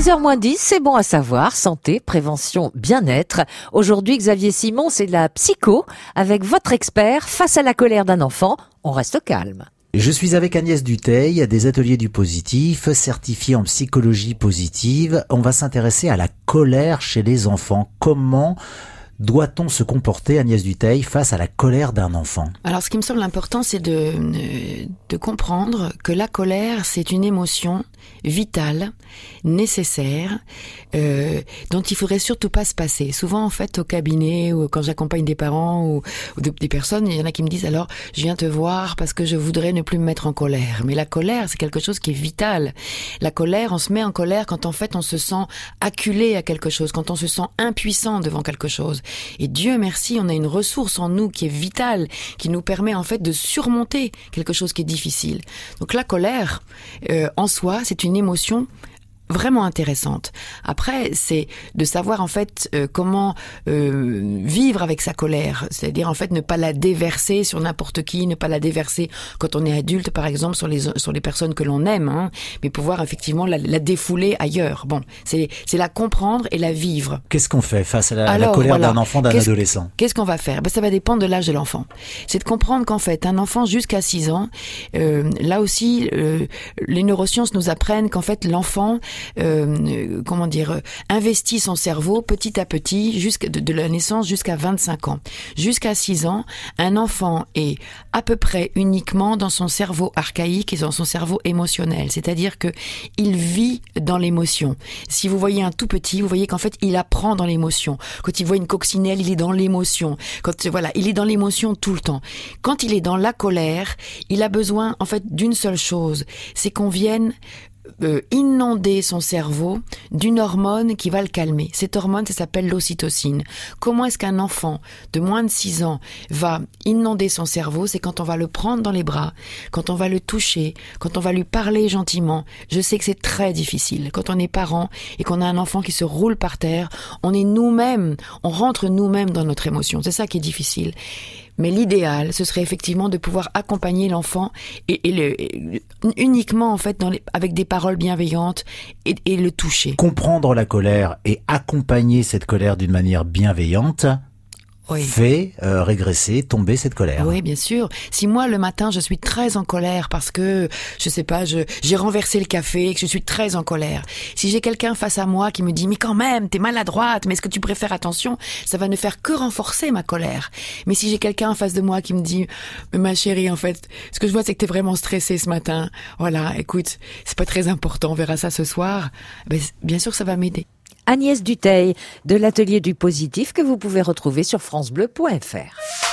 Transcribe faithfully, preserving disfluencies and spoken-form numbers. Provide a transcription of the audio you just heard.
six heures moins dix, c'est bon à savoir. Santé, prévention, bien-être. Aujourd'hui, Xavier Simon, c'est de la psycho. Avec votre expert, face à la colère d'un enfant, on reste calme. Je suis avec Agnès Dutheil, des Ateliers du Positif, certifiée en psychologie positive. On va s'intéresser à la colère chez les enfants. Comment doit-on se comporter, Agnès Dutheil, face à la colère d'un enfant? Alors, ce qui me semble important, c'est de, de comprendre que la colère, c'est une émotion vitale, nécessaire, euh, dont il faudrait surtout pas se passer. Souvent, en fait, au cabinet, ou quand j'accompagne des parents ou, ou de, des personnes, il y en a qui me disent, alors, je viens te voir parce que je voudrais ne plus me mettre en colère. Mais la colère, c'est quelque chose qui est vital. La colère, on se met en colère quand, en fait, on se sent acculé à quelque chose, quand on se sent impuissant devant quelque chose. Et Dieu merci, on a une ressource en nous qui est vitale, qui nous permet en fait de surmonter quelque chose qui est difficile. Donc la colère, euh, en soi, c'est une émotion vraiment intéressante. Après, c'est de savoir en fait euh, comment euh, vivre avec sa colère, c'est-à-dire en fait ne pas la déverser sur n'importe qui, ne pas la déverser quand on est adulte, par exemple, sur les sur les personnes que l'on aime, hein, mais pouvoir effectivement la, la défouler ailleurs. Bon, c'est c'est la comprendre et la vivre. Qu'est-ce qu'on fait face à la, Alors, la colère voilà. d'un enfant, d'un qu'est-ce, adolescent? Qu'est-ce qu'on va faire? Ben, ça va dépendre de l'âge de l'enfant. C'est de comprendre qu'en fait, un enfant jusqu'à six ans, euh, là aussi, euh, les neurosciences nous apprennent qu'en fait, l'enfant Euh, comment dire, euh, investit son cerveau petit à petit jusqu'à de, de la naissance jusqu'à vingt-cinq ans. Jusqu'à six ans, un enfant est à peu près uniquement dans son cerveau archaïque et dans son cerveau émotionnel. C'est-à-dire que il vit dans l'émotion. Si vous voyez un tout petit, vous voyez qu'en fait, il apprend dans l'émotion. Quand il voit une coccinelle, il est dans l'émotion. Quand, voilà, il est dans l'émotion tout le temps. Quand il est dans la colère, il a besoin, en fait, d'une seule chose. C'est qu'on vienne Euh, inonder son cerveau d'une hormone qui va le calmer. Cette hormone, ça s'appelle l'ocytocine. Comment est-ce qu'un enfant de moins de six ans va inonder son cerveau? C'est quand on va le prendre dans les bras, quand on va le toucher, quand on va lui parler gentiment. Je sais que c'est très difficile. Quand on est parent et qu'on a un enfant qui se roule par terre, on est nous-mêmes, on rentre nous-mêmes dans notre émotion. C'est ça qui est difficile. Mais l'idéal, ce serait effectivement de pouvoir accompagner l'enfant et, et, le, et uniquement en fait dans les, avec des paroles bienveillantes et, et le toucher. Comprendre la colère et accompagner cette colère d'une manière bienveillante, oui, fait euh, régresser, tomber cette colère. Oui, bien sûr. Si moi, le matin, je suis très en colère parce que, je sais pas, je, j'ai renversé le café et que je suis très en colère. Si j'ai quelqu'un face à moi qui me dit, mais quand même, t'es maladroite, mais est-ce que tu préfères attention? Ça va ne faire que renforcer ma colère. Mais si j'ai quelqu'un en face de moi qui me dit, ma chérie, en fait, ce que je vois, c'est que t'es vraiment stressée ce matin. Voilà, écoute, c'est pas très important, on verra ça ce soir. Ben, bien sûr, ça va m'aider. Agnès Dutheil, de l'Atelier du Positif, que vous pouvez retrouver sur francebleu point fr.